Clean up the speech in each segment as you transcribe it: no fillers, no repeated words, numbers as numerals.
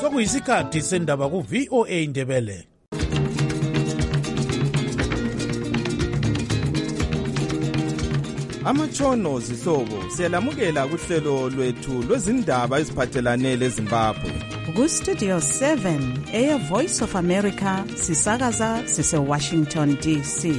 sokuyisikhathi sendaba ku-VOA Indebele. Amatshono zihlobo siyalamukela kuhlelo lwethu lwezindaba eziphathelane leZimbabwe. Ku-Studio 7 Air Voice of America sisakaza sise-Washington DC.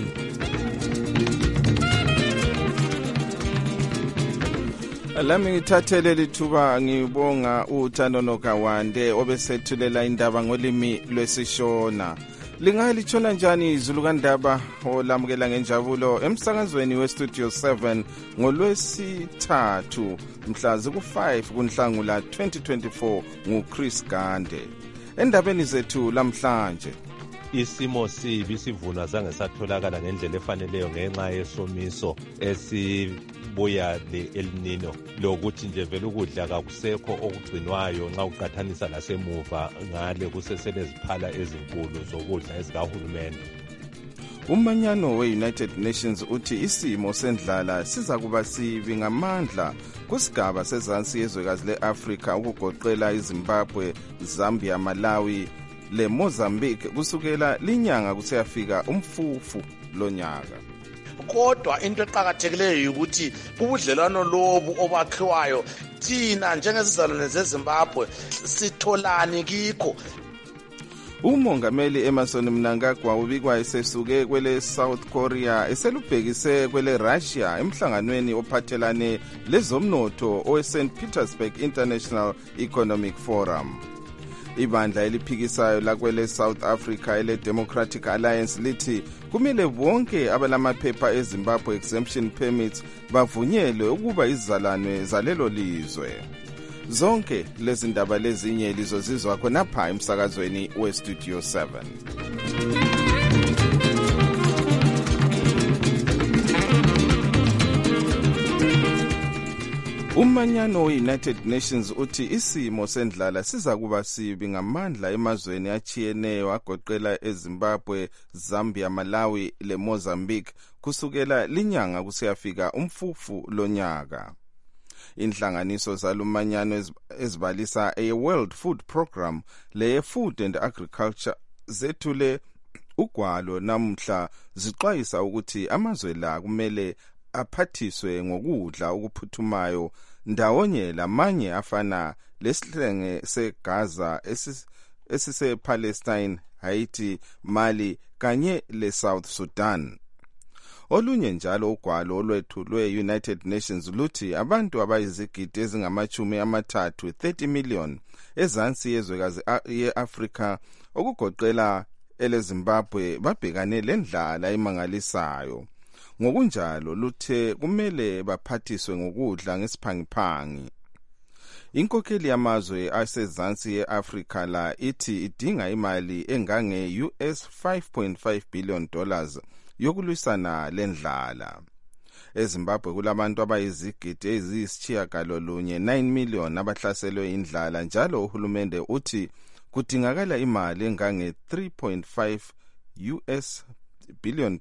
Lami ngithathele lithuba ngibonga uThando Nokawande obesethulela indaba ngolimi lwesiShona. Lingalithola njani izulu kandaba olamukela ngenjabulo emsakazweni weStudio 7 ngolwesithathu mhla ziku-5 kuNhlangula 2024 nguChris Gande. Endabeni zethu lamhlanje, isimo sibi sivuna zange satholakala ngendlela efaneleyo ngenxa yesomiso esibuya le-El Nino lokuthi nje vele ukudla kakusekho okugcinwayo nxa uqathanisa lasemuva ngale kuseseleziphala ezinkulu zokudla ezikahulumende. Umanyano we-United Nations uthi isimo sendlala siza kuba sibi ngamandla kusigaba sezansi yezwekazi le-Afrika ukugoqela iZimbabwe, Zambia, Malawi le Mozambique kusukela linyanga kuseyafika umfufu lonyaka. Kodwa into eqhakathekileyo ukuthi ubudlelwano lobu obakhiwayo thina njengezizalwane zeZimbabwe sitholani kikho. Umongameli Emmerson Mnangagwa ubikwa esesuke kwele South Korea eselubhekise kwele Russia emhlanganweni ophathelane lezomnotho oweSt Petersburg International Economic Forum. Ibandla eliphikisayo lakwele South Africa ele Democratic Alliance lithi kumele bonke abalamaphepha eZimbabwe exemption permits bavunyelwe ukuba izizalwane zalelo lizwe. Zonke lezi ndaba lezinye lizozizwa khonapha emsakazweni weStudio 7. Umanyano we-United Nations uthi isimo sendlala siza kuba sibi ngamandla emazweni achiyeneyo agoqela eZimbabwe, Zambia, Malawi le Mozambique kusukela linyanga kuseyafika umfufu lonyaka. Inhlanganiso zalumanyano ezibalisa a-World Food Program le Food and Agriculture zethule ugwalo namhla zixwayisa ukuthi amazwe la kumele aphathiswe ngokudla okuphuthumayo ndawonye lamanye afana lesihlenge seGaza esise-Palestine, Haiti, Mali kanye le-South Sudan. Olunye njalo ugwalo olwethu lwe-United Nations luthi abantu abayizigidi ezingama-30 30 million ezansi yezwekazi ye-Afrika okugoqela eleZimbabwe babhekane lendlala emangalisayo. Ngokunjalo luthe kumele baphathiswe ngokudla ngesiphangiphangi. Inkokheli yamazwe asezansi ye-Afrika la ithi idinga imali engange US $5.5 billion yokulwisana lendlala. EZimbabwe kulabantu abayizigidi eziyisitshiyagalolunye 9 million abahlaselwe indlala njalo uhulumende uthi kudingakala imali engange 3.5 US billion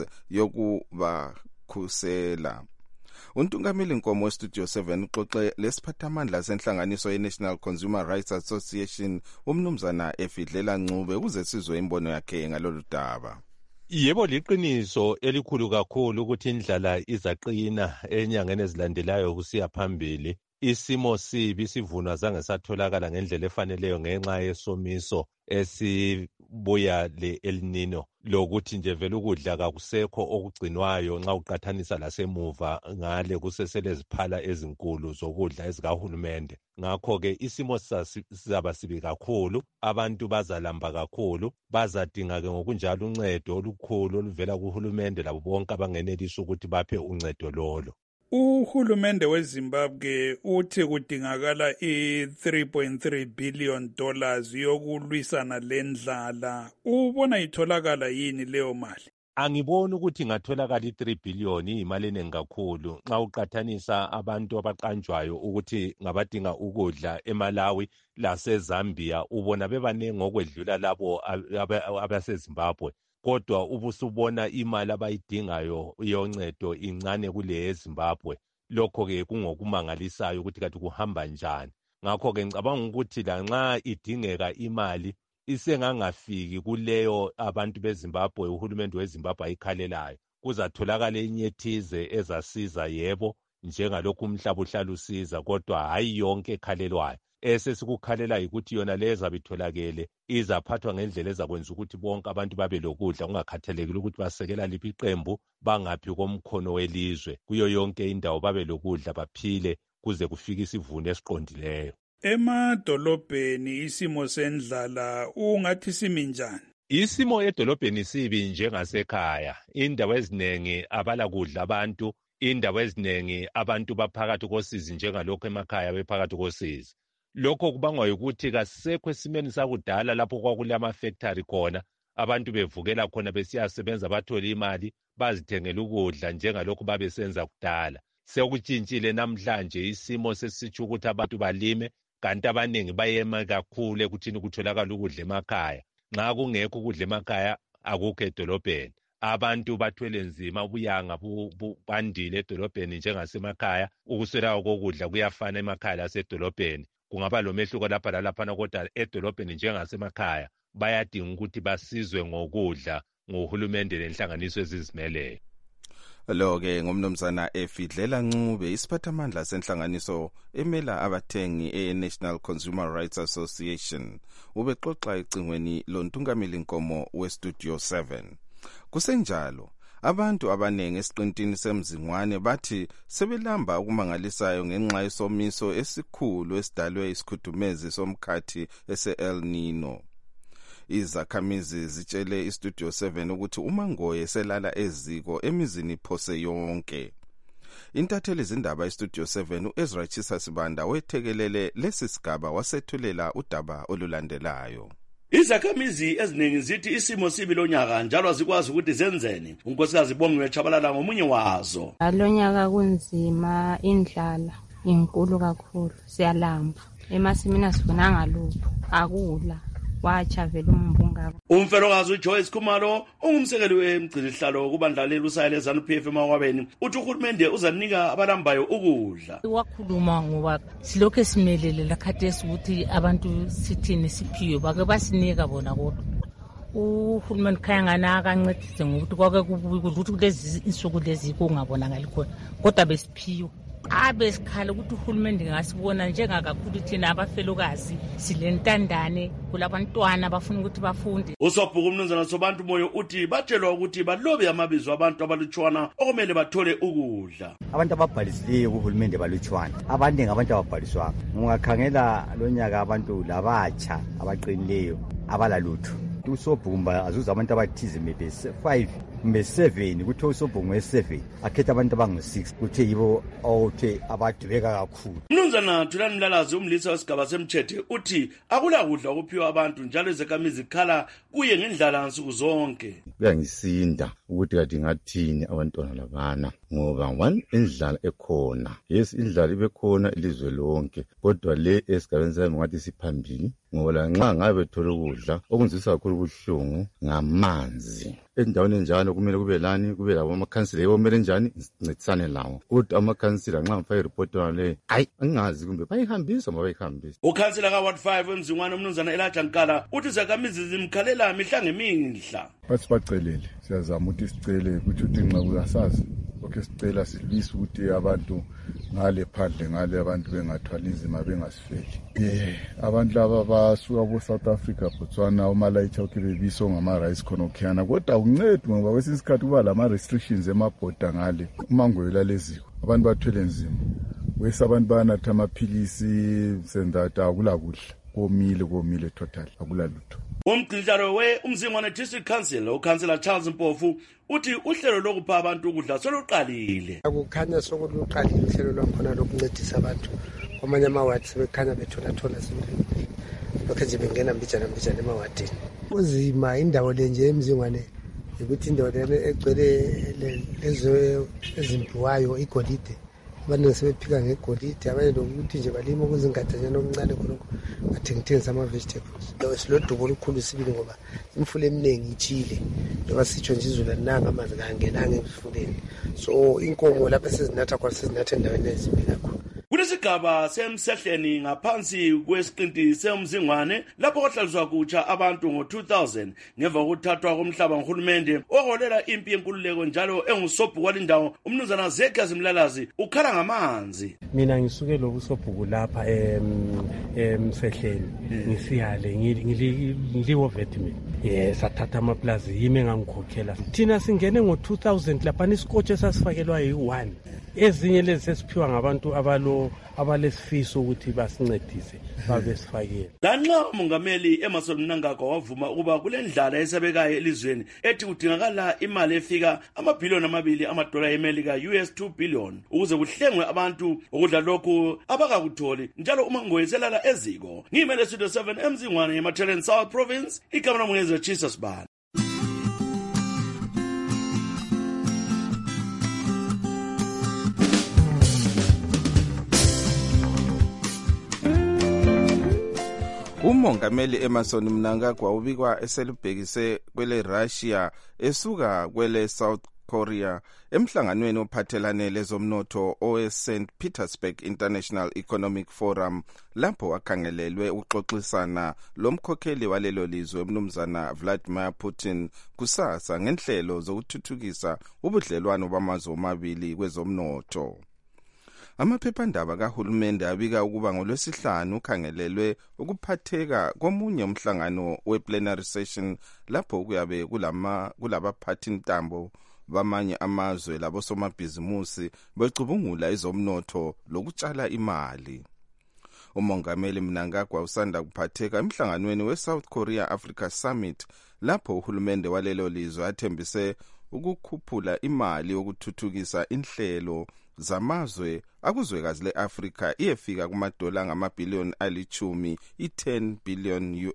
yokubakhusela. Untungameli Nkomo weStudio 7 uxoxe lesiphathamandla senhlanganiso ye-National Consumer Rights Association umnumzana Efidlela Ncube ukuze sizwe imbono yakhe ngalolu daba. Yebo, liqiniso elikhulu kakhulu ukuthi indlala izaqina enyangeni ezilandelayo kusiya phambili. Isimo sibi sivuna zange satholakala ngendlela efaneleyo ngenxa yesomiso esibuya le-El Nino lokuthi nje vele ukudla kakusekho okugcinwayo nxa uqathanisa lasemuva ngale kuseseleziphala ezinkulu zokudla ezikahulumende. Ngakho-ke isimo sizaba sibi kakhulu, abantu bazalamba kakhulu, bazadinga-ke ngokunjalo uncedo olukhulu oluvela kuhulumende labo bonke abangenelisa ukuthi baphe uncedo lolo. Uhulumende weZimbabwe uthi kudingakala i-$3.3 billion yokulwisana lendlala. Ubona itholakala yini leyo mali? Angiboni ukuthi ingatholakala i-3 billion imali eningi kakhulu nxa uqathanisa abantu abaqanjwayo ukuthi ngabadinga ukudla eMalawi laseZambia ubona bebanengi okwedlula labo abaseZimbabwe. Kodwa ubusubona imali abayidingayo yoncedo incane kule eZimbabwe. Lokho-ke kungokumangalisayo ukuthi kathi kuhamba njani. ngakho-ke ngicabanga ukuthi lanxa idingeka imali isengangafiki kuleyo abantu beZimbabwe uhulumende weZimbabwe ayikhalelayo. Kuzatholakala enye ethize ezasiza yebo njengalokhu umhlaba uhlala usiza, kodwa hayi yonke ekhalelwayo. Esesikukhalela yikuthi yona le ezabe itholakele izaphathwa ngendlela ezakwenza ukuthi bonke abantu babe lokudla, kungakhathalekile ukuthi basekela liphi iqembu, bangaphi komkhono welizwe. Kuyo yonke indawo babe lokudla baphile kuze kufike isivuno esiqondileyo. Emadolobheni isimo sendlala ungathi simi njani? Isimo edolobheni sibi njengasekhaya. Indawo eziningi abala kudla abantu, indawo eziningi abantu baphakathi kosizi njengalokho emakhaya bephakathi kosizi. Lokho kubangwa ukuthi kasekho esimeni sakudala lapho kwakulamafactory khona, abantu bevukela khona besiyasebenza bathola imali, bazithengela ukudla njengalokho babesenza kudala. Sekutshintshile namhlanje, isimo sesitsho ukuthi abantu balime, kanti abaningi bayema kakhulu ekuthini kutholakala ukudla emakhaya. Nxa kungekho ukudla emakhaya akukho edolobheni. Abantu bathwele nzima, ubuyanga bandile edolobheni njengasemakhaya. Ukuswelakala kokudla kuyafana emakhaya lasedolobheni. Kungaba lomehluko lapha lalaphana, kodwa edolobheni njengasemakhaya bayadinga ukuthi basizwe ngokudla ngohulumende lenhlanganiso ezizimeleyo. Lo-ke ngumnumzana Efidlela Ncube, isiphathamandla senhlanganiso emela abathengi e-National Consumer Rights Association. Ubexoxa ecingweni lontungameli Nkomo weStudio 7. Kusenjalo, abantu abanengi esiqintini semzingwane bathi sebelamba ukumangalisayo ngenxa yesomiso esikhulu esidalwe isikhudumezi somkhathi ese-El Nino. Izakhamizi zitshele iStudio 7 ukuthi uMangoye selala eziko emizini phose yonke. Intatheli zindaba iStudio 7 uEzra Chisa Sibanda wethekelele lesi sigaba wasethulela udaba olulandelayo. Izakhamizi eziningi zithi isimo sibi lonyaka njalo azikwazi ukuthi zenzeni. Unkosikazi Bongiwe Chabalala ngomunye wazo. Lonyaka kunzima, indlala inkulu kakhulu, siyalamba. Emasimini asifunanga lutho, akula. Wacha vele umbungaba. Umfelokazi uJoyce Khumalo ungumsekeli wemgcinihlalo kubandlaleli usayile ZANU-PF emakwabeni uthi uhulumende uzanika abalambayo ukudla. Wakhuluma ngoba silokho simelele lakhathesi ukuthi abantu sithini siphiwe bake basinika bona kodwa. Uhulumende khaya ngana akancedise ngokuthi kwake ukuthi kulezi insuku lezi kungabonakali khona kodwa besiphiwe. Abesikhala ukuthi uhulumende ngasibona njengakakhulu thina abafelokazi silentandane kulabantwana abafuna ukuthi bafunde. Usobhuku umnumzana Sobantu Moyo uthi batshelwa ukuthi balobe amabizo abantu abalutshwana okumele bathole ukudla. Abantu ababhalisileyo kuhulumende balutshwana, abaningi abantu ababhaliswanga. Ungakhangela lonyaka abantu labatsha abaqinileyo abalalutho. Usobhumba azuza abantu abathize maybe 5 maybe 7 kuthi usobhungu we7 akhetha abantu abangu6 kuthi yibo awuthe abadubeka kakhulu. Mnumzana Thulani Mlalazi umlisa wesigaba semthethe uthi akula kudla okuphiwa abantu njalo izakhamizi khala kuye ngendlala nsuku zonke. Kuyangisinda ukuthi kade ngathini abantwana labana ngoba indlala ekhona. Yes, indlala ibekhona ilizwe lonke kodwa le esigabeni sami ngathi siphambili ngoba nxa ngabe thola ukudla okunzisa kakhulu ubuhlungu ngamanzi. Endaweni enjalo kumele kube lani, kube labo amakhansila yomele njani sincedisane lawo. Kodwa amakhansila nxa ngifake report le angazi kumbe bayihambisa noma bayihambisa. Ukhansila ka Ward 5 emzingwane umnumzana Elijah Nkala uthi izakhamizi zimkhalela mihla ngemihla. Basibacelele siyazama ukuthi sicele ukuthi nxa kuyasazi lokho sicela silwise ukuthi abantu ngale phandle ngale abantu bengathwali nzima bengasifeli. Abantu laba basuka ku South Africa Botswana uMalaitsha ukhe bebiso ngama rice khona okhiyana kodwa akuncedi ngoba kwesinye isikhathi kuba lama restrictions emabhoda ngale uMangoye laleziko abantu bathwele nzima wese abantu banatha amaphilisi sendata akula kudla komile total akula lutho. Umgcinihlalo umzingwane District Council uKhansela Charles Mpofu uthi uhlelo lokupha abantu ukudla soluqalile. Akukhanya sokuluqalile uhlelo lwakhona lokuncedisa abantu kwamanye amawadi sebekhanya bethola sibili lokho nje bengena mbijana emawadini. Uzima indawo le nje emzingwane ukuthi indawo le egcwele lezo ezimpiwayo igolide abantu sebephika ngegolide abanye lokuthi nje balima okuzingadanyana okuncane khonokho bathengisa ama-vegetables. Silodubo olukhulu sibili ngoba imfula eminingi ichile njengoba sitsho nje izulu alinanga amanzi kangenanga emfuleni so inkomo lapha sezinatha khona sezinatha endaweni ezimbi kakhulu. Kulesi kusigaba semsehleni ngaphansi kwesiqinti semzingwane lapho kwahlaliswa kutsha abantu ngo-2000 ngemva kokuthathwa komhlaba nguhulumende oholela impi yenkululeko njalo engusobhuku walindawo umnumzana Zekias Mlalazi ukhala ngamanzi. Mina ngisuke lobusobhuku lapha emsehleni ngisiyale ngiliwo vetman sathatha amaplazi yimi engangikhokhela thina singene ngo-2000 lapha isikotshi esasifakelwa yi-1 ezinye lezi sesiphiwa ngabantu abalesifiso ukuthi basincedise babesifakela. Lanxa umongameli Emmerson Mnangagwa wavuma ukuba kule ndlala esabekayo elizweni ethi kudingakala imali efika amabhiliyoni $2 eMelika $2 billion ukuze kuhlengwe abantu ukudla lokhu abakakutholi njalo uma ngoyeselala eziko. Ngimele Studio 7 emzingwane eMateren South Province ikamera mungeze Jesus Bana. Umongameli Emmerson Mnangagwa ubikwa eselubhekise kwele Russia esuka kwele South Korea emhlanganweni ophathelane lezomnotho oweSt Petersburg International Economic Forum lapho akhangelelwe ukuxoxisana lomkhokheli walelo lizwe umnumzana Vladimir Putin kusasa ngenhlelo zokuthuthukisa ubudlelwano bamazwe amabili kwezomnotho. Amaphephandaba kahulumende abika ukuba ngolwesihlanu ukhangelelwe ukuphatheka komunye umhlangano we-plenary session lapho kuyabe kulabaphathi ntambo bamanye amazwe labosomabhizimusi becubungula ezomnotho lokutshala imali. Umongameli Mnangagwa usanda kuphatheka emhlanganweni we-South Korea Africa Summit lapho uhulumende walelo lizwe athembise ukukhuphula imali yokuthuthukisa inhlelo zamazwe akuzwekazi le-Afrika iyefika kumadola ngamabhiliyoni ali-10 $10 billion.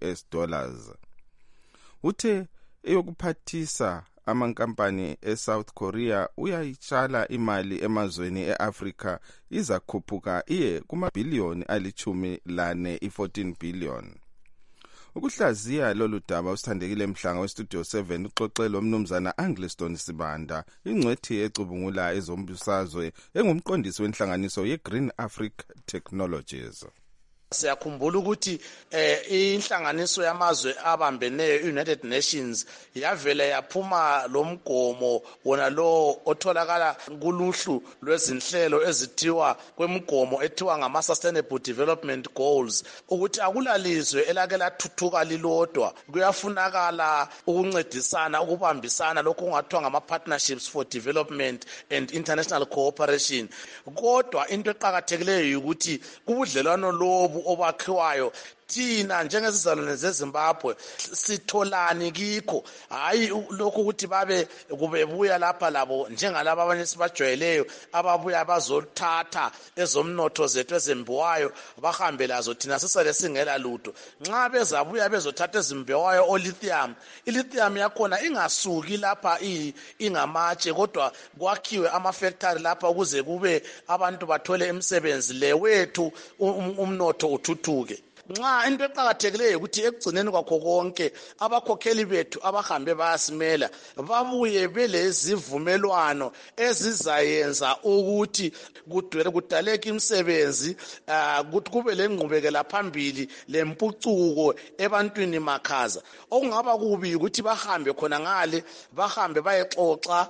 Uthe eyokuphathisa amankampani eSouth Korea uyayitshala imali emazweni eAfrika izakhuphuka iye kumabhiliyoni ali-14 $14 billion. Ukuhlaziya lolu daba usithandekile Mhlanga weStudio 7 uxoxelo umnumzana Angliston Sibanda ingcwethi ecubungula ezombusazwe engumqondisi wenhlanganiso yeGreen Africa Technologies. Siyakhumbula ukuthi inhlanganiso yamazwe abambeneyo United Nations yavela yaphuma lomgomo wona lo otholakala kuluhlu lwezinhlelo ezithiwa kwemgomo ethiwa ngama Sustainable Development Goals ukuthi akulalizwe elake lathuthuka lilodwa kuyafunakala ukuncedisana ukubambisana lokho kungathiwa ngama partnerships for development and international cooperation. Kodwa into eqhakathekileyo ukuthi kubudlelwano lobu obakhiwayo thina njengezizalwane zeZimbabwe sitholani kikho hayi lokho ukuthi babe kubebuya lapha labo njengalabo abanye sibajwayeleyo ababuya bazothatha ezomnotho zethu ezimbiwayo bahambe lazo thina sisale singela lutho. Nxa bezabuya bezothatha ezimbiwayo lithium yakhona ingasuki lapha ingamatshe kodwa kwakhiwe ama-factory lapha ukuze kube abantu bathole imisebenzi le wethu umnotho uthuthuke. Nxa into eqhakathekileyo ukuthi ekugcineni kwakho konke abakhokheli bethu abahambe bayasimela babuye belezivumelwano ezizayenza ukuthi kudaleke imisebenzi ukuthi kube lengqubekela phambili lempucuko ebantwini makhaza. Okungaba kubi ukuthi bahambe khona ngale bahambe bayexoxa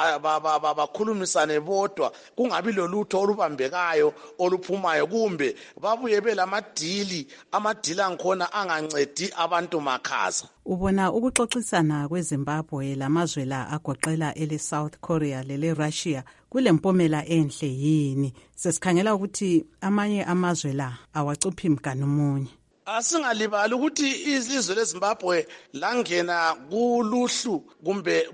bakhulumisane bodwa kungabi lolutho olubambekayo oluphumayo kumbe babuye belamadili amadila ngikhona angancedi abantu makhaza. Ubona ukuxoxisana kweZimbabwe lamazwe la agoqela ele South Korea lele Russia kulempomela enhle yini? Sesikhangela ukuthi amanye amazwe la awacuphi mganu munye. Asingalibali ukuthi izizwe leZimbabwe langena kuluhlu kumbe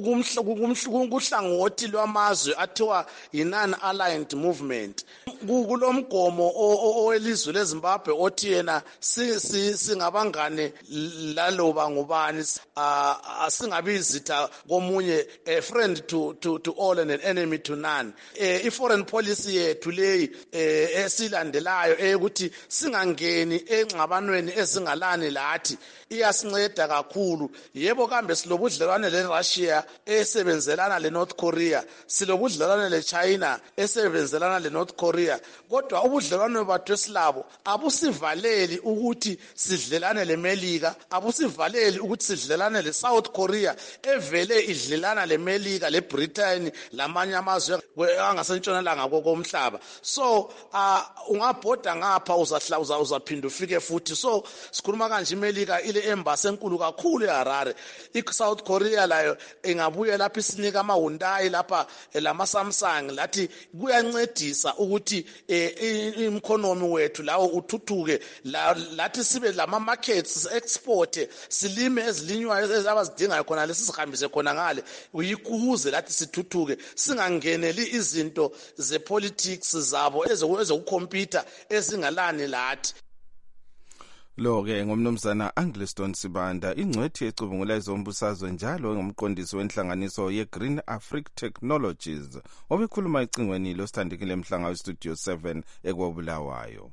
kuhlangothi lwamazwe athiwa yi-non-aligned movement. Kulomgomo owelizwe leZimbabwe othi yena singabangane laloba ngubani asingabi izitha komunye, a friend to all and an enemy to none. I-foreign policy yethu leyi esilandelayo ukuthi singangeni engxabanweni ezingalani lathi iyasinceda kakhulu. Yebo kambe silobudlelwane leRussia esebenzelana leNorth Korea, silobudlelwane leChina esebenzelana leNorth Korea, kodwa ubudlelwane bathu esilabo abusivaleli ukuthi sidlelane leMelika, abusivaleli ukuthi sidlelane leSouth Korea evele idlelana leMelika, leBritain lamanye amazwe angasentshonalanga komhlaba. So ungabhoda ngapha uzaphinda ufike futhi. So sikhuluma kanje iMelika ile embassy enkulu kakhulu eHarare. iSouth Korea layo ingabuye lapha isinika amaHyundai lapha lama-Samsung lathi kuyancedisa ukuthi economy wethu lawo uthuthuke, lathi sibe lama-markets export, silime ezilinywayo abazidingayo khona lesihambise khona ngale uyikuze lathi sithuthuke, singangeneli izinto zepolitics zabo ezokukhompyutha ezingalani lathi. Lo-ke ngomnumzana Angliston Sibanda, ingcwethi ecubungula ezombusazwe njalo ngomqondisi wenhlanganiso ye-Green Africa Technologies, obekhuluma ecingweni losithandekile Mhlanga weStudio 7 ekwabulawayo.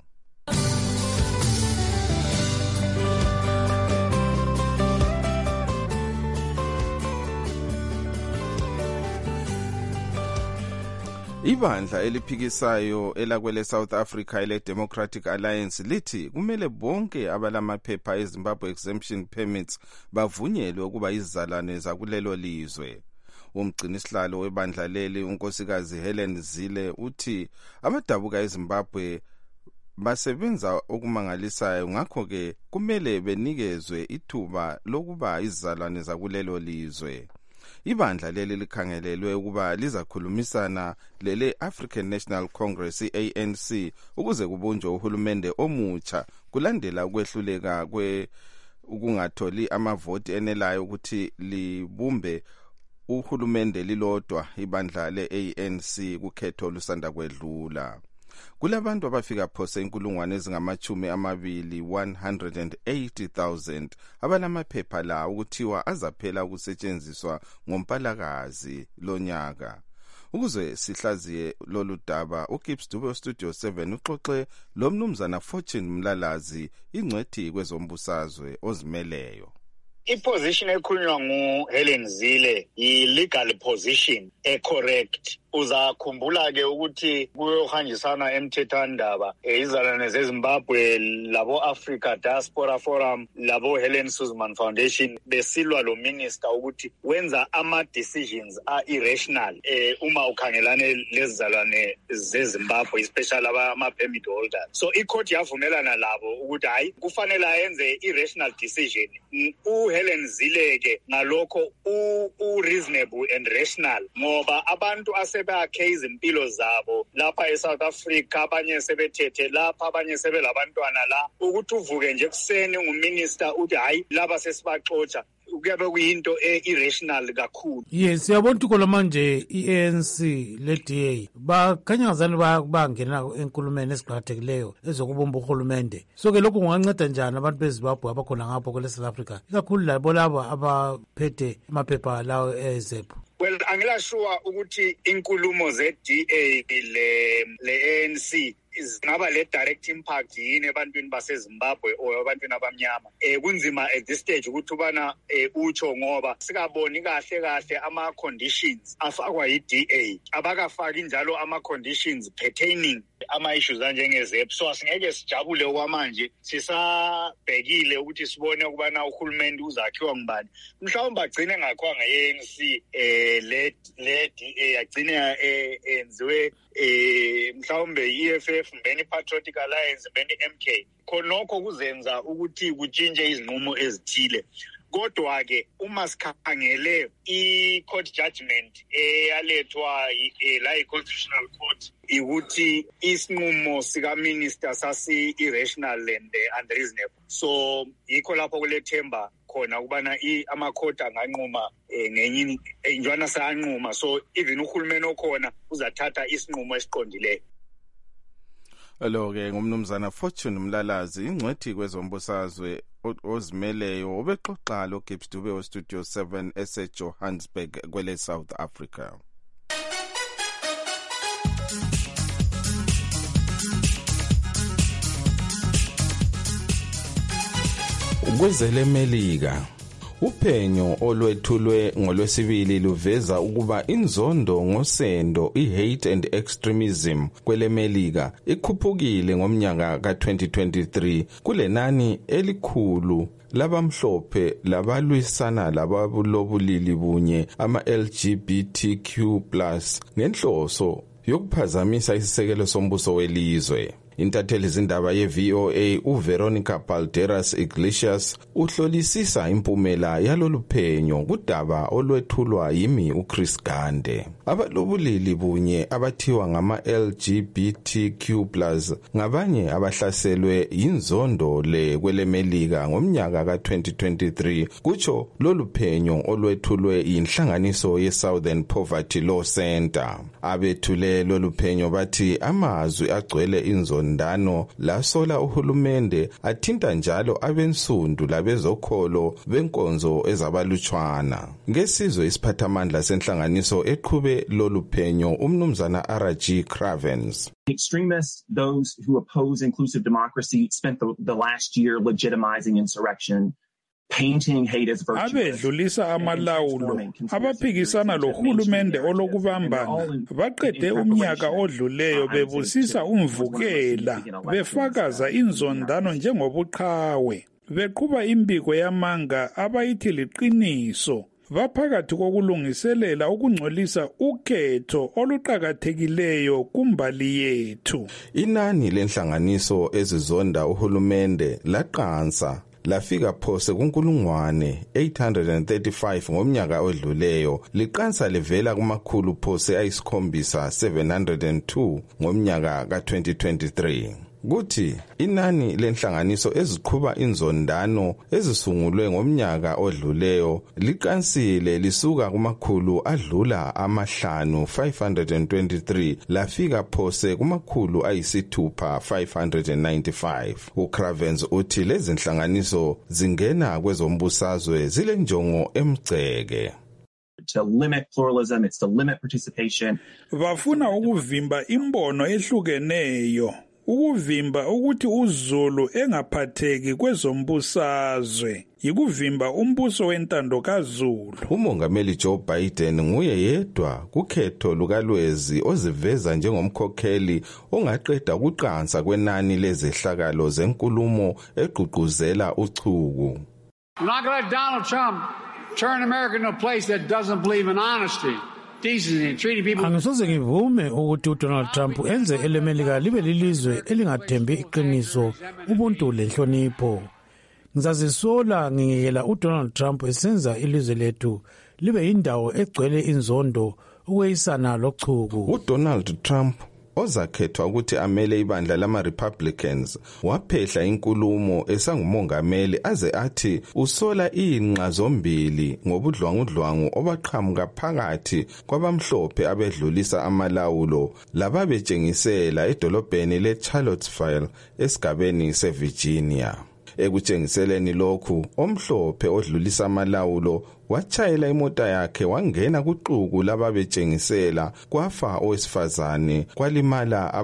Ibandla eliphikisayo elakwele South Africa ele Democratic Alliance lithi kumele bonke abalamaphepha eZimbabwe exemption permits bavunyelwe ukuba izizalwane zakulelo lizwe. Umgcinisihlalo webandla leli unkosikazi Helen Zille uthi amadabuka eZimbabwe basebenza okumangalisayo, ngakho ke kumele benikezwe ithuba lokuba izizalwane zakulelo lizwe. Ibandla leli likhangelelwe ukuba lizakhulumisana lele African National Congress ANC ukuze kubunjwe uhulumende omutsha kulandela ukwehluleka ukungatholi amavoti enelayo ukuthi libumbe uhulumende lilodwa ibandla le-ANC kukhetho lusanda kwedlula. Kulabantu abafika phose inkulungwane ezingamachumi amabili 180,000 abalamaphepha la ukuthiwa azaphela ukusetshenziswa ngoMpalakazi lonyaka. Ukuze sihlaziye lolu daba, uKips Dube Studio 7 uxoxe lo mnumzana Fortune Mlalazi, ingcwethi kwezombusazwe ozimeleyo. Iposition ekhulunywa nguHelen Zille yi-legal position correct. Uzakhumbula ke ukuthi kuyohanjisana emthethwandaba izalwane zeZimbabwe labo Africa Diaspora Forum labo Helen Suzman Foundation besilwa lo minister ukuthi wenza ama decisions irrational uma ukhangelane lezizalwane zeZimbabwe especially ama permit holders. So icourt yavumelana labo ukuthi hayi kufanele ayenze irrational decision. Helen Zille ke ngalokho reasonable and rational ngoba abantu bakhe izimpilo zabo lapha eSouth Africa, abanye sebethethe lapha, abanye sebelabantwana la, ukuthi uvuke nje kuseni nguminister uthi hayi laba sesibaxotsha kuyabe kuyinto irrational kakhulu. Yes, siyabona ukuthi manje iANC le-DA bakhanya ngazani bangena enkulumeni esiqhakathekileyo ezokubumba uhulumende. So ke lokhu kunganceda njani abantu beZimbabwe abakhona ngapho kwele South Africa, ikakhulu labo labo abaphethe amaphepha lawo eZEPU? Well, angilashuwa ukuthi inkulumo ze-DA le-ANC zingaba le direct impact yini ebantwini baseZimbabwe or abantwini abamnyama. Kunzima at this stage ukuthi ubana utsho ngoba sikaboni kahle ama conditions afakwa yi-DA, abakafaki njalo ama conditions pertaining ama issues anjengeZEP. So asingeke sijabule okwamanje sisabhekile ukuthi sibone ukubana uhulumende uzakhiwa ngubani. Mhlawumbe agcine ngakho nge-ANC le DA agcine enziwe mhlawumbe EFF mbeni Patriotic Alliance mbeni MK. Khonokho kuzenza ukuthi kutshintshe izinqumo ezithile. Kodwa ke uma sikhangele i-court judgment eyalethwa la i-Constitutional Court ukuthi isinqumo sika-minister sasi-irrational and unreasonable. So yikho lapho kulethemba khona ukubana ama-court anganquma ngenye injwana sayanquma. So even uhulumeni okhona uzathatha isinqumo esiqondileyo. Lo-ke ngumnumzana Fortune Mlalazi, ingcwethi kwezombusazwe ozimeleyo obexoxa lo Gibbs Dube weStudio 7 eseJohannesburg kwele South Africa. Kwezelemelika, uphenyo olwethulwe ngolwesibili luveza ukuba inzondo ngosendo, i-hate and extremism kwelemelika ikhuphukile ngomnyaka ka-2023 kulenani elikhulu labamhlophe labalwisana lababulobulili bunye ama-LGBTQ+ ngenhloso yokuphazamisa isisekelo sombuso welizwe. Intatheli zindaba ye-VOA uVeronica Balderas Iglesias uhlolisisa impumela yalolu phenyo kudaba olwethulwa yimi uChris Gande. Abalobulili bunye abathiwa ngama-LGBTQ+ ngabanye abahlaselwe inzondo le kwelemelika ngomnyaka ka-2023 kutsho lolu phenyo olwethulwe yinhlanganiso ye-Southern Poverty Law Center. Abethule lolu phenyo bathi amazwi agcwele inzondo ndano lasola uhulumende athinta njalo abensundu labezokholo benkonzo ezabalutshwana. Ngesizwe isiphathamandla senhlanganiso eqhube lolu phenyo umnumzana RG Cravens. Extremists, those who oppose inclusive democracy, spent the last year legitimizing insurrection, painting hate as virtue. Abedlulisa amalawulo abaphikisana lohulumende olokubambana baqede umnyaka odluleyo bebusisa umvukela befakaza inzondano njengobuqhawe beqhuba imbiko yamanga abayithi liqiniso baphakathi kokulungiselela ukungcolisa ukhetho oluqhakathekileyo kumbali yethu. Inani lenhlanganiso ezizonda uhulumende laqansa lafika phose kunkulungwane 835 ngomnyaka odluleyo liqansa livela kumakhulu phose ayisikhombisa 702 ngomnyaka ka-2023. Kuthi inani lenhlanganiso eziqhuba inzondano ezisungulwe ngomnyaka odluleyo liqansile lisuka kumakhulu adlula amahlanu 523 lafika phose kumakhulu ayisithupha 595. uCravens uthi lezi nhlanganiso zingena kwezombusazwe zile njongo emgceke. To limit pluralism, it's to limit participation. Bafuna ukuvimba imbono ehlukeneyo, ukuvimba ukuthi uZulu engaphatheki kwezombusazwe, yikuvimba umbuso wentando kaZulu. Umongameli Joe Biden nguye yedwa kukhetho lukalwezi oziveza njengomkhokheli ongaqeda ukuqansa kwenani lezehlakalo zenkulumo egqugquzela uchuku. I'm not going to let Donald Trump turn America into a place that doesn't believe in honesty. Angisoze ngivume ukuthi uDonald Trump enze elemelika libe lilizwe elingathembi iqiniso, ubuntu lenhlonipho. Ngizazisola ngingekela uDonald Trump esenza ilizwe lethu libe indawo egcwele inzondo, ukweyisana lochuku. uDonald Trump ozakhethwa ukuthi amele ibandla lama-Republicans waphehla inkulumo esangumongameli aze athi usola inqa zombili ngobudlwangudlwangu obaqhamuka phakathi kwabamhlophe abedlulisa amalawulo lababetshengisela edolobheni leCharlottesville esigabeni seVirginia. Ekutshengiseleni lokhu, omhlophe odlulisa amalawulo wachayela imota yakhe wangena kuxuku lababetshengisela, kwafa owesifazane kwalimala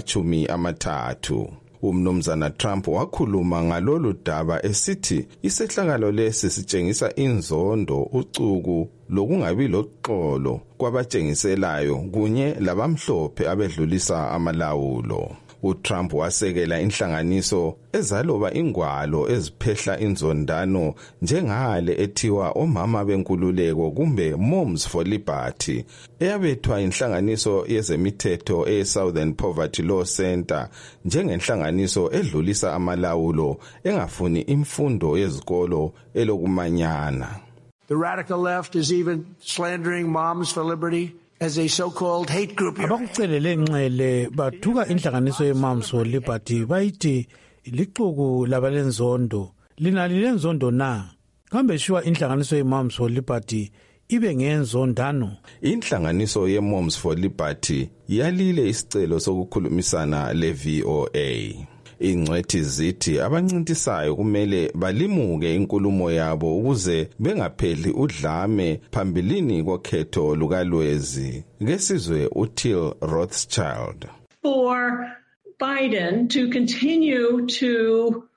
abangama-30. Umnumzana Trump wakhuluma ngalolu daba esithi isehlakalo lesi sitshengisa inzondo, ucuku lokungabi loxolo kwabatshengiselayo kunye labamhlophe abedlulisa amalawulo. uTrump wasekela inhlanganiso ezaloba ingwalo eziphehla inzondano njengale ethiwa omama benkululeko kumbe Moms for Liberty, eyabethwa inhlanganiso yezemithetho e-Southern Poverty Law Center njengenhlanganiso edlulisa amalawulo engafuni imfundo yezikolo elokumanyana. The radical left is even slandering Moms for Liberty as a so-called hate group. Abakucelele nxele bathuka inhlanganiso ye-Moms for Liberty bayithi lixuku labalenzondo. Linali lenzondo na? Kambe shuwa inhlanganiso ye-Moms for Liberty ibe ngenzondano? Inhlanganiso ye-Moms for Liberty yalile isicelo sokukhulumisana le-VOA. Ingcwethi zithi abancintisayo kumele balimuke inkulumo yabo ukuze bengapheli udlame phambilini kokhetho lukalwezi. Ngesizwe uTil Rothschild. For Biden to continue to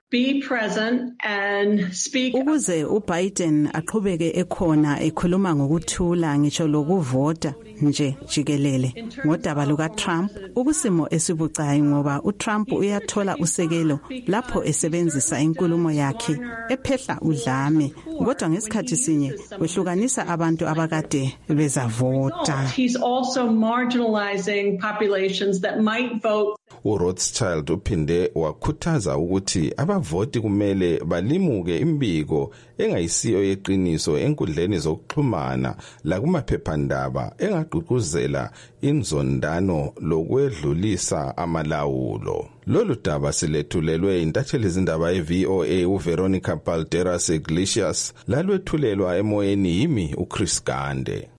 be present and speak. Ukuze uBiden aqhubeke ekhona ekhuluma ngokuthula ngisho lokuvota nje jikelele ngodaba lukaTrump, ukusimo esibucayi ngoba uTrump uyathola usekelo lapho esebenzisa inkulumo yakhe ephehla udlame, kodwa ngesikhathi sinye wehlukanisa abantu abakade bezavota. He's also marginalizing populations that might vote. uRothschild uphinde wakhuthaza ukuthi abavoti kumele balimuke imbiko engayisiyo yeqiniso enkundleni zokuxhumana lakumaphephandaba engagqugquzela inzondano lokwedlulisa amalawulo. Lolu daba silethulelwe intatheli izindaba ye-VOA uVeronica Balderas Iglesias, lalwethulelwa emoyeni yimi uChris Gande.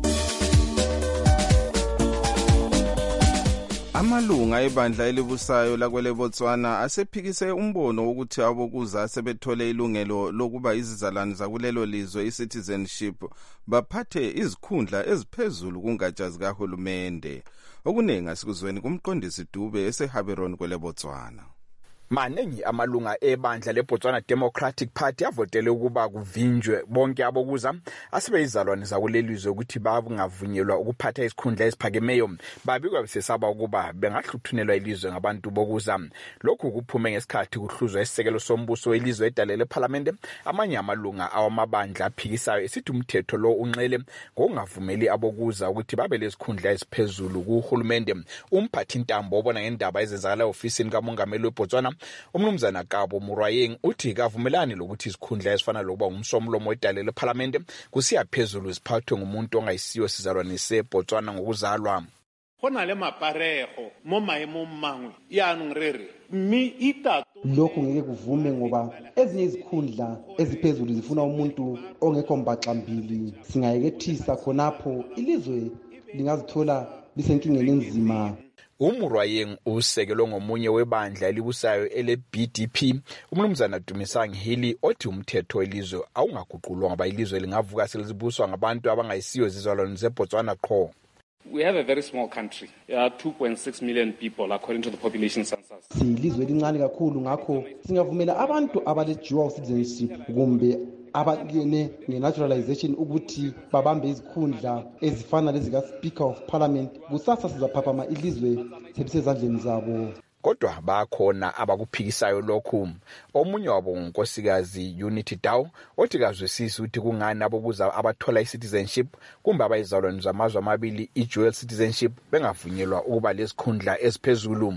Amalunga ebandla elibusayo lakwele Botswana asephikise umbono wokuthi abokuza sebethole ilungelo lokuba izizalwane zakulelo lizwe i-citizenship baphathe izikhundla eziphezulu kungatsha zikahulumende. Okuningi asikuzweni kumqondisi Dube eseHaberon kwele Botswana. Maningi amalunga ebandla leBotswana Democratic Party avotele ukuba kuvinjwe bonke abokuza asebeyizalwane zakulelizwe ukuthi bangavunyelwa ukuphatha isikhundla esiphakemeyo. Babikwa besesaba ukuba bengahluthunelwa ilizwe ngabantu bokuza. Lokhu kuphume ngesikhathi kuhluzwa isisekelo sombuso elizwe edalele eParliament. Amanye amalunga awamabandla aphikisayo esithi umthetho lo unxele ngokungavumeli abokuza ukuthi babe lezikhundla eziphezulu kuhulumende. Umphathi Ntambo obona ngendaba ezenzakala ofisini kamongameli weBotswana uMnumzana Kabo Murayeng uthi kavumelani lokuthi izikhundla ezifana lokuba umsomlomo edalele eParliament kusiya phezulu ziphathwe ngumuntu ongayisiyo sizalwane seBotswana ngokuzalwa. Khona le maparego mo maemong mangwe yaanong rere mme itato lokhu ngeke kuvume ngoba ezinye izikhundla eziphezulu zifuna umuntu ongekho mbaxambili. Singayekethisa khonapho ilizwe lingazithola lisenkingeni enzima. Umurayeng usekelo ngomunye webandla elibusayo ele-BDP uMnumzana Dumisang Hili othi umthetho welizwe awungaguqulwa ngoba ilizwe lingavuka selizibuswa ngabantu abangayisiyo zizalwane zeBotswana qho. We have a very small country. There are 2.6 million people according to the population census. Silizwe lincane kakhulu ngakho singavumela abantu abale-dual citizenship kumbe abakene nge-naturalization ukuthi babambe izikhundla ezifana lezika-Speaker of Parliament. Kusasa sizaphaphama ilizwe selisezandleni zabo. Kodwa bakhona abakuphikisayo lokhu. Omunye wabo ngunkosikazi Unity Daw othi kazwisisi ukuthi kungani abokuza abathola i-citizenship kumbe abayizalwane zamazwe amabili i-dual citizenship bengavunyelwa ukuba lezikhundla eziphezulu.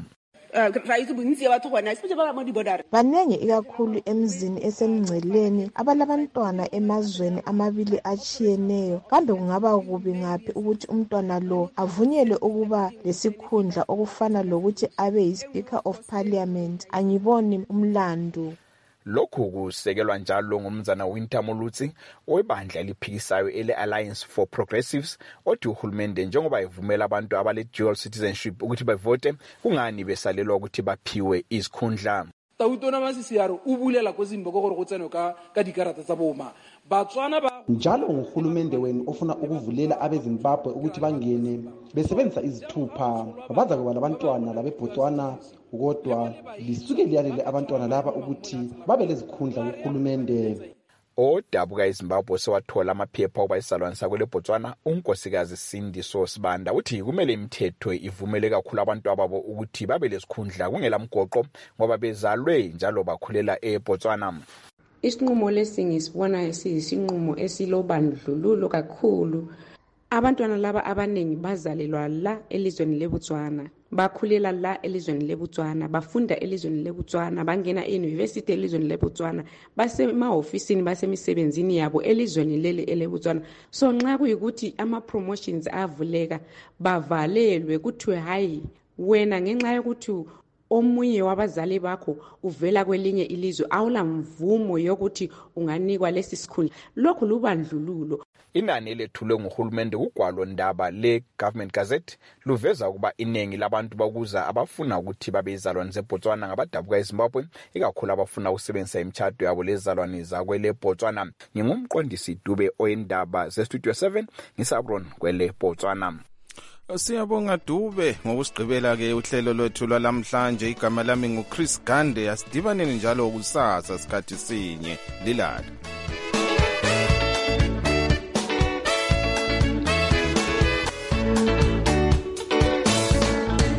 Banenge ikakhulu emzini esemngceleni abalabantwana emazweni amabili achiyeneyo. Kambe kungaba kubi ngaphi ukuthi umntwana lo avunyelwe ukuba lesikhundla okufana lokuthi abe yi-Speaker of Parliament? Angiboni umlando. Lokhu kusekelwa njalo ngumzana Winter Mulutsi webandla eliphikisayo ele-Alliance for Progressives othi uhulumende njengoba ivumela abantu abale-dual citizenship ukuthi bevote kungani besalelwa ukuthi baphiwe izikhundla. Tautona Masisiaro o bulela ko Zimbabwe gore go tseno ka dikarata tsa boma. Batswana ba njalo nguhulumende wenu ofuna ukuvulela abeZimbabwe ukuthi bangene besebenzisa izithupha baza kuba labantwana labeBotswana kodwa lisuke liyalele abantwana laba ukuthi babe lezikhundla kuhulumende. Odabuka eZimbabwe sewathola amaphepha okuba isalwane sakwele Botswana unkosikazi Sindiso Sibanda uthi kumele imithetho ivumele kakhulu abantu ababo ukuthi babe lezikhundla kungela mgoqo ngoba bezalwe njalo bakhulela eBotswana. Isinqumo lesi ngisibona siyisinqumo esilobandlululo kakhulu. Abantwana laba abanengi bazalelwa la elizweni leBotswana, bakhulela la elizweni leBotswana, bafunda elizweni leBotswana, bangena e-university elizweni leBotswana, basemahofisini basemisebenzini yabo elizweni leli eleBotswana. So nxa kuyikuthi ama-promotions avuleka bavalelwe kuthiwe hayi wena ngenxa yokuthi omunye wabazali bakho uvela kwelinye ilizwe awula mvumo yokuthi unganikwa lesi sikhundla. Lokhu lubandlululo. Inani elethulwe nguhulumende kugwalo ndaba le-Government Gazette luveza ukuba iningi labantu bakuza abafuna ukuthi babe izalwane zeBotswana ngabadabuka eZimbabwe, ikakhulu abafuna ukusebenzisa imitshato yabo lezalwane zakwele Botswana. Ngingumqondisi Dube oyindaba zeStudio 7 ngisabron kwele Botswana. Siyabonga Dube ngokusigqibela ke uhlelo lwethu lwalamhlanje. Igama lami nguChris Gande. Asidibaneni njalo kusasa sikhathi sinye. Lilala.